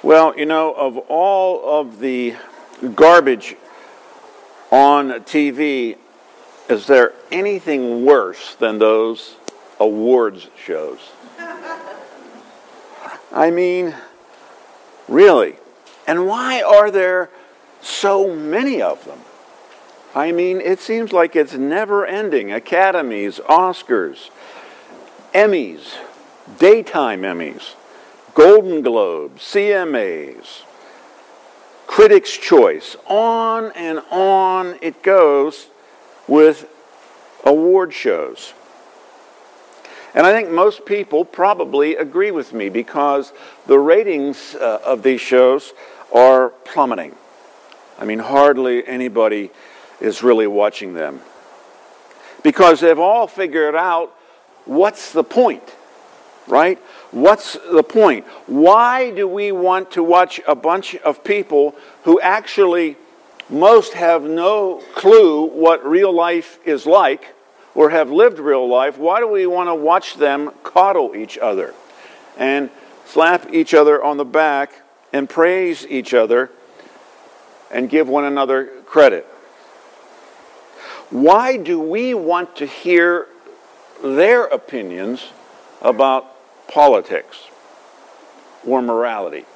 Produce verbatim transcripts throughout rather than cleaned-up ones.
Well, you know, of all of the garbage on T V, is there anything worse than those awards shows? I mean, really? And why are there so many of them? I mean, it seems like it's never ending. Academies, Oscars, Emmys, daytime Emmys, Golden Globes, C M As, Critics' Choice, on and on it goes with award shows. And I think most people probably agree with me because the ratings uh, of these shows are plummeting. I mean, hardly anybody is really watching them. Because they've all figured out what's the point, right? What's the point? Why do we want to watch a bunch of people who actually most have no clue what real life is like or have lived real life? Why do we want to watch them coddle each other and slap each other on the back and praise each other and give one another credit? Why do we want to hear their opinions about politics or morality?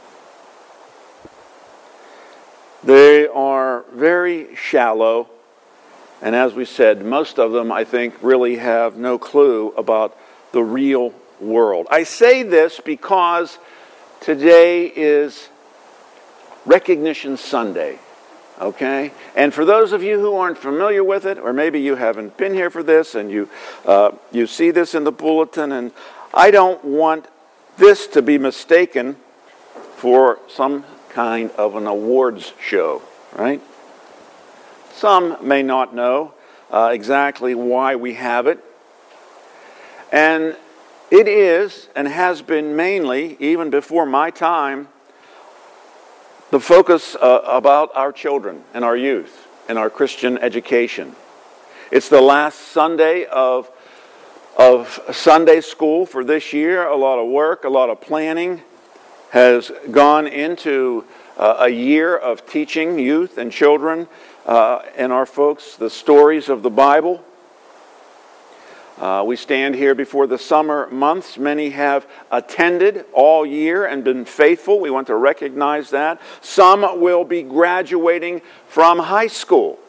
They are very shallow, and as we said, most of them, I think, really have no clue about the real world. I say this because today is Recognition Sunday. Okay? And for those of you who aren't familiar with it, or maybe you haven't been here for this, and you uh, you see this in the bulletin, and I don't want this to be mistaken for some kind of an awards show, right? Some may not know uh, exactly why we have it. And it is, and has been mainly, even before my time, the focus uh, about our children and our youth and our Christian education. It's the last Sunday of, of Sunday school for this year. A lot of work, a lot of planning has gone into uh, a year of teaching youth and children uh, and our folks the stories of the Bible. Uh, we stand here before the summer months. Many have attended all year and been faithful. We want to recognize that. Some will be graduating from high school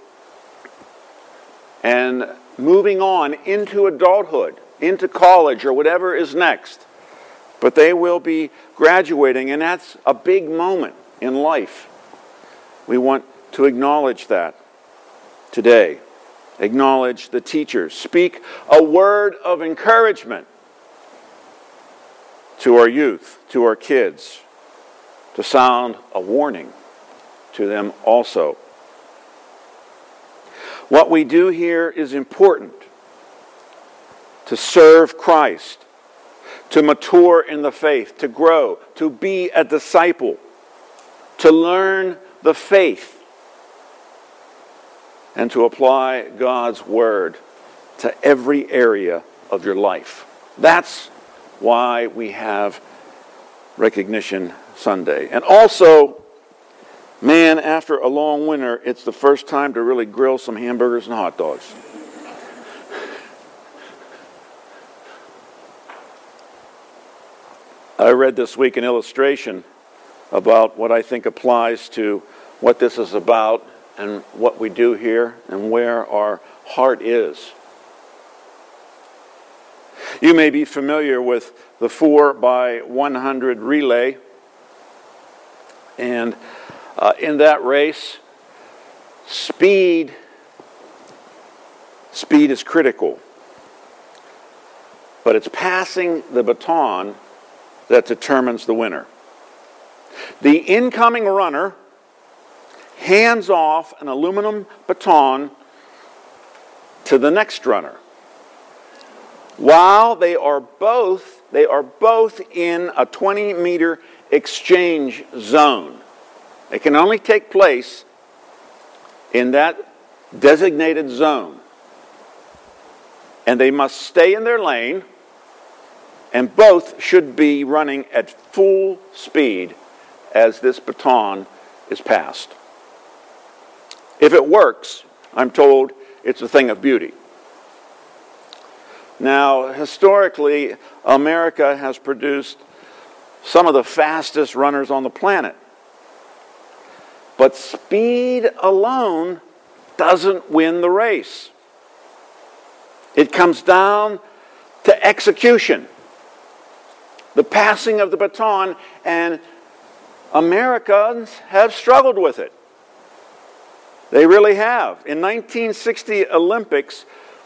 and moving on into adulthood, into college, or whatever is next. But they will be graduating, and that's a big moment in life. We want to acknowledge that today. Acknowledge the teachers. Speak a word of encouragement to our youth, to our kids, to sound a warning to them also. What we do here is important: to serve Christ, to mature in the faith, to grow, to be a disciple, to learn the faith, and to apply God's Word to every area of your life. That's why we have Recognition Sunday. And also, man, after a long winter, it's the first time to really grill some hamburgers and hot dogs. I read this week an illustration about what I think applies to what this is about and what we do here and where our heart is. You may be familiar with the four by one hundred relay. And uh, in that race, speed, speed is critical. But it's passing the baton that determines the winner. The incoming runner hands off an aluminum baton to the next runner. While they are both they are both in a twenty meter exchange zone. It can only take place in that designated zone. And they must stay in their lane, and both should be running at full speed as this baton is passed. If it works, I'm told it's a thing of beauty. Now, historically, America has produced some of the fastest runners on the planet. But speed alone doesn't win the race. It comes down to execution, the passing of the baton, and Americans have struggled with it. They really have. In nineteen sixty Olympics,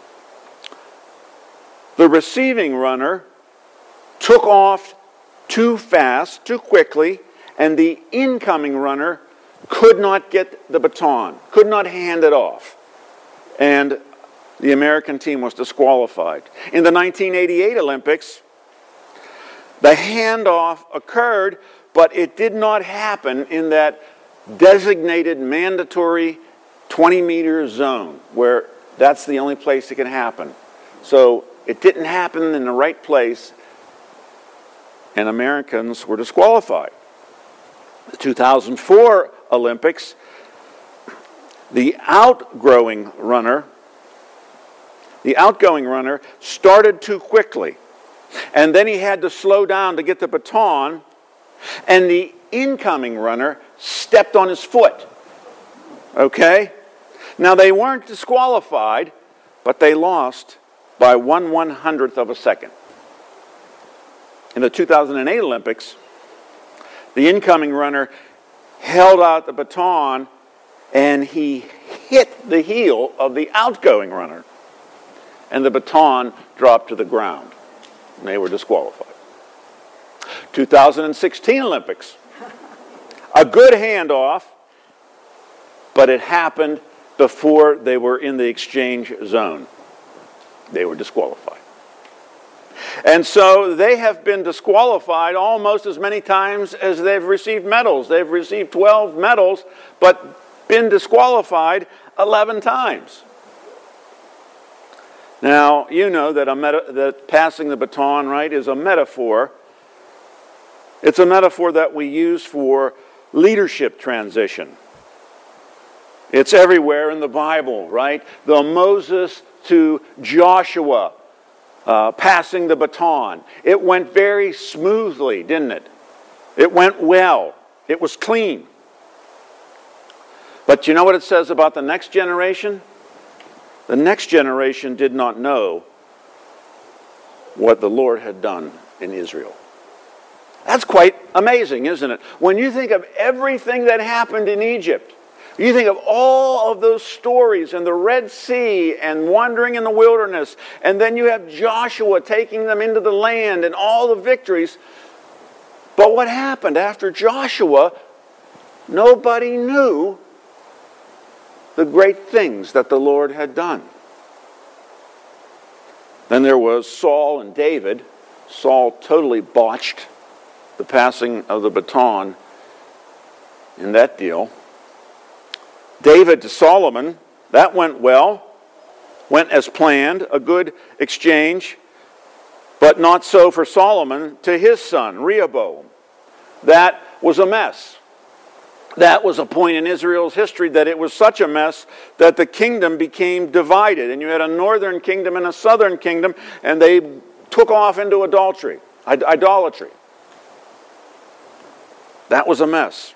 the receiving runner took off too fast, too quickly, and the incoming runner could not get the baton, could not hand it off. And the American team was disqualified. In the nineteen eighty-eight Olympics, the handoff occurred, but it did not happen in that designated mandatory twenty meter zone, where that's the only place it can happen. So it didn't happen in the right place, and Americans were disqualified. The two thousand four Olympics, the outgrowing runner, the outgoing runner started too quickly, and then he had to slow down to get the baton, and the incoming runner stepped on his foot. Okay? Now, they weren't disqualified, but they lost by one one hundredth of a second. In the two thousand eight Olympics, the incoming runner held out the baton and he hit the heel of the outgoing runner, and the baton dropped to the ground, and they were disqualified. two thousand sixteen Olympics, a good handoff, but it happened before they were in the exchange zone. They were disqualified. And so they have been disqualified almost as many times as they've received medals. They've received twelve medals, but been disqualified eleven times. Now, you know that, a meta- that passing the baton, right, is a metaphor. It's a metaphor that we use for leadership transition. It's everywhere in the Bible, right? The Moses to Joshua uh, passing the baton. It went very smoothly, didn't it? It went well. It was clean. But you know what it says about the next generation? The next generation did not know what the Lord had done in Israel. That's quite amazing, isn't it? When you think of everything that happened in Egypt, you think of all of those stories and the Red Sea and wandering in the wilderness, and then you have Joshua taking them into the land and all the victories. But what happened after Joshua? Nobody knew the great things that the Lord had done. Then there was Saul and David. Saul totally botched the passing of the baton in that deal. David to Solomon, that went well, went as planned, a good exchange, but not so for Solomon to his son, Rehoboam. That was a mess. That was a point in Israel's history that it was such a mess that the kingdom became divided. And you had a northern kingdom and a southern kingdom, and they took off into adultery, idolatry. That was a mess.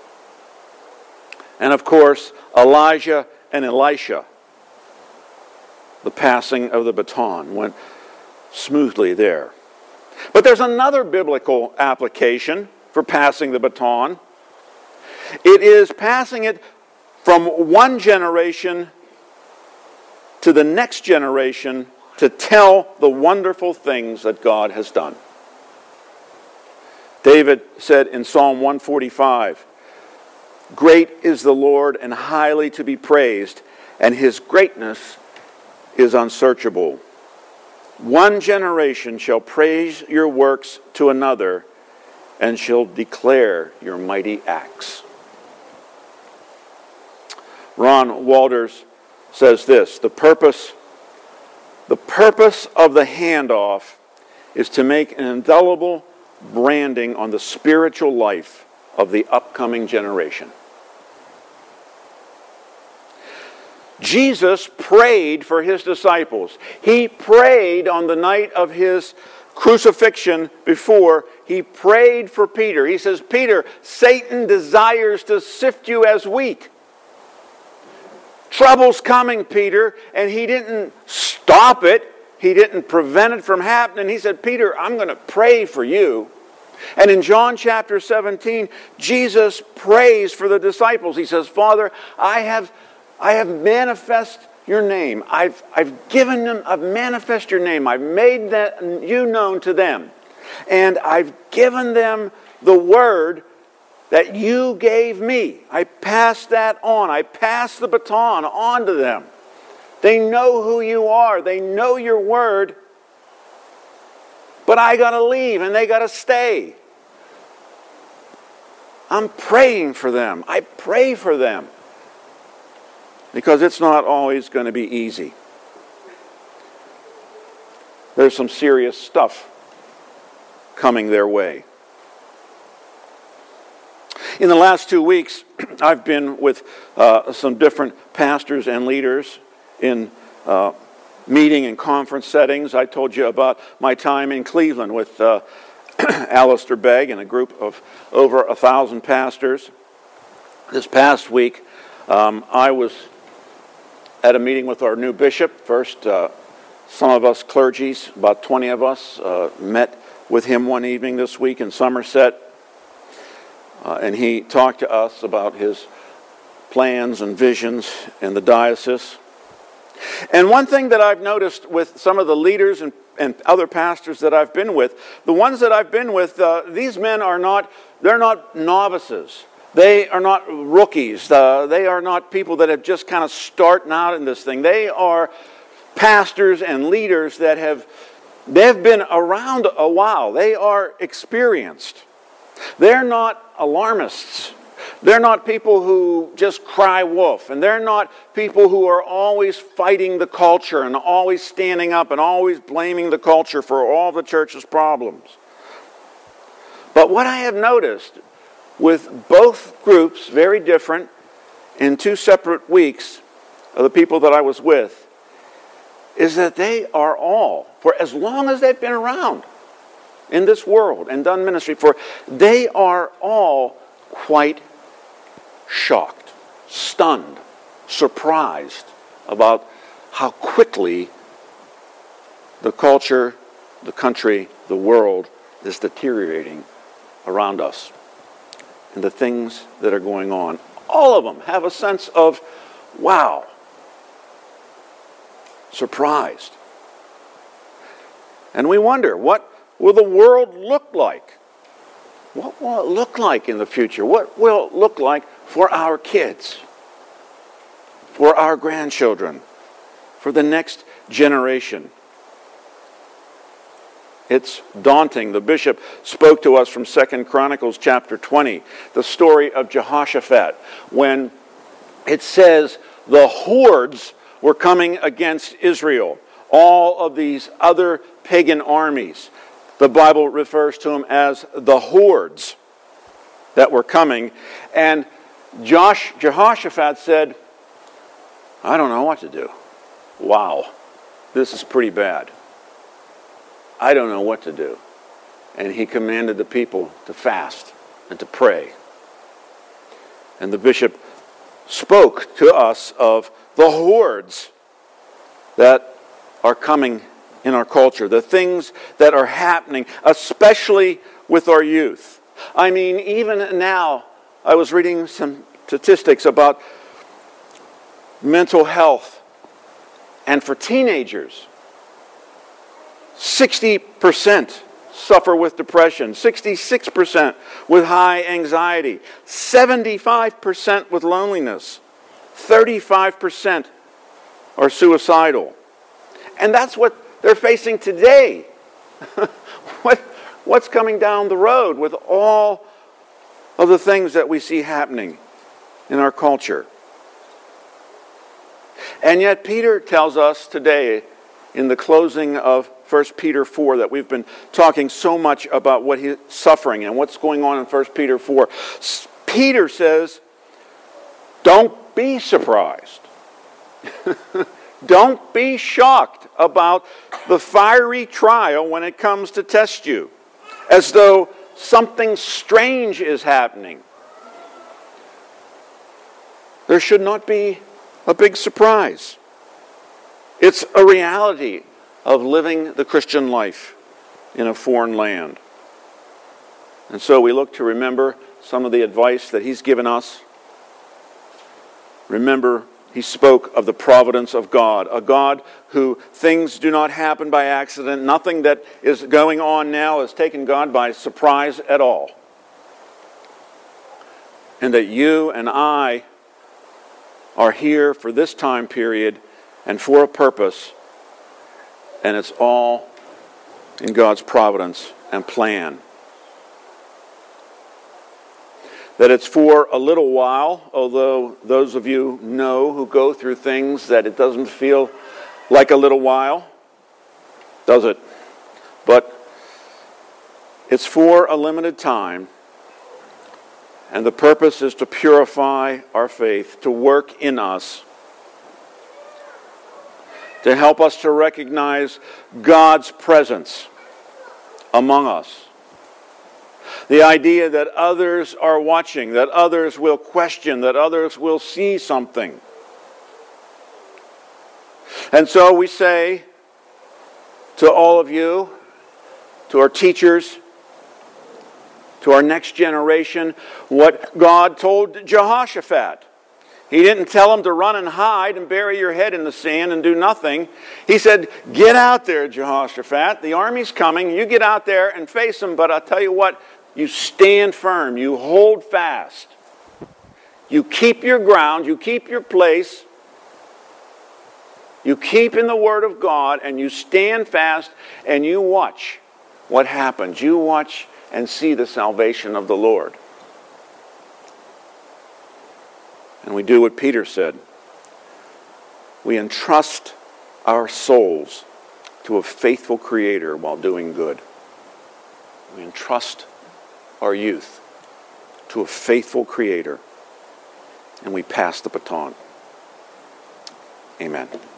And of course, Elijah and Elisha, the passing of the baton went smoothly there. But there's another biblical application for passing the baton. It is passing it from one generation to the next generation to tell the wonderful things that God has done. David said in Psalm one forty-five, "Great is the Lord and highly to be praised, and his greatness is unsearchable. One generation shall praise your works to another, and shall declare your mighty acts." Ron Walters says this, the purpose, the purpose of the handoff is to make an indelible branding on the spiritual life of the upcoming generation. Jesus prayed for his disciples. He prayed on the night of his crucifixion before. He prayed for Peter. He says, Peter, Satan desires to sift you as wheat. Trouble's coming, Peter, and he didn't stop it. He didn't prevent it from happening. He said, Peter, I'm going to pray for you. And in John chapter seventeen, Jesus prays for the disciples. He says, Father, I have, I have manifest your name. I've, I've given them, I've manifest your name. I've made that you known to them. And I've given them the word that you gave me. I passed that on. I passed the baton on to them. They know who you are. They know your word. But I got to leave and they got to stay. I'm praying for them. I pray for them. Because it's not always going to be easy. There's some serious stuff coming their way. In the last two weeks, I've been with uh, some different pastors and leaders in uh, meeting and conference settings. I told you about my time in Cleveland with uh, Alistair Begg and a group of over a thousand pastors. This past week, um, I was at a meeting with our new bishop. First, uh, some of us clergies, about twenty of us, uh, met with him one evening this week in Somerset. Uh, and he talked to us about his plans and visions in the diocese. And one thing that I've noticed with some of the leaders and, and other pastors that I've been with, the ones that I've been with, uh, these men are not, they're not novices. They are not rookies. Uh, they are not people that have just kind of starting out in this thing. They are pastors and leaders that have, they've been around a while. They are experienced. They're not alarmists. They're not people who just cry wolf. And they're not people who are always fighting the culture and always standing up and always blaming the culture for all the church's problems. But what I have noticed with both groups, very different, in two separate weeks of the people that I was with, is that they are all, for as long as they've been around in this world and done ministry for, they are all quite shocked, stunned, surprised about how quickly the culture, the country, the world is deteriorating around us and the things that are going on. All of them have a sense of, wow, surprised. And we wonder, what will the world look like? What will it look like in the future? What will it look like for our kids, for our grandchildren, for the next generation? It's daunting. The bishop spoke to us from Second Chronicles chapter twenty, the story of Jehoshaphat, when it says the hordes were coming against Israel, all of these other pagan armies. The Bible refers to them as the hordes that were coming. And Josh, Jehoshaphat said, I don't know what to do. Wow, this is pretty bad. I don't know what to do. And he commanded the people to fast and to pray. And the bishop spoke to us of the hordes that are coming in our culture, the things that are happening, especially with our youth. I mean, even now, I was reading some statistics about mental health. And for teenagers, sixty percent suffer with depression, sixty-six percent with high anxiety, seventy-five percent with loneliness, thirty-five percent are suicidal. And that's what they're facing today. what, what's coming down the road with all of the things that we see happening in our culture? And yet Peter tells us today in the closing of First Peter four that we've been talking so much about what he's suffering and what's going on in First Peter four. Peter says, don't be surprised. Don't be shocked about the fiery trial when it comes to test you, as though something strange is happening. There should not be a big surprise. It's a reality of living the Christian life in a foreign land. And so we look to remember some of the advice that he's given us. Remember, he spoke of the providence of God, a God who things do not happen by accident. Nothing that is going on now has taken God by surprise at all. And that you and I are here for this time period and for a purpose, and it's all in God's providence and plan. That it's for a little while, although those of you know who go through things that it doesn't feel like a little while, does it? But it's for a limited time, and the purpose is to purify our faith, to work in us, to help us to recognize God's presence among us. The idea that others are watching, that others will question, that others will see something. And so we say to all of you, to our teachers, to our next generation, what God told Jehoshaphat. He didn't tell him to run and hide and bury your head in the sand and do nothing. He said, get out there, Jehoshaphat. The army's coming. You get out there and face them. But I'll tell you what, you stand firm. You hold fast. You keep your ground. You keep your place. You keep in the Word of God, and you stand fast, and you watch what happens. You watch and see the salvation of the Lord. And we do what Peter said. We entrust our souls to a faithful Creator while doing good. We entrust our youth to a faithful Creator, and we pass the baton. Amen.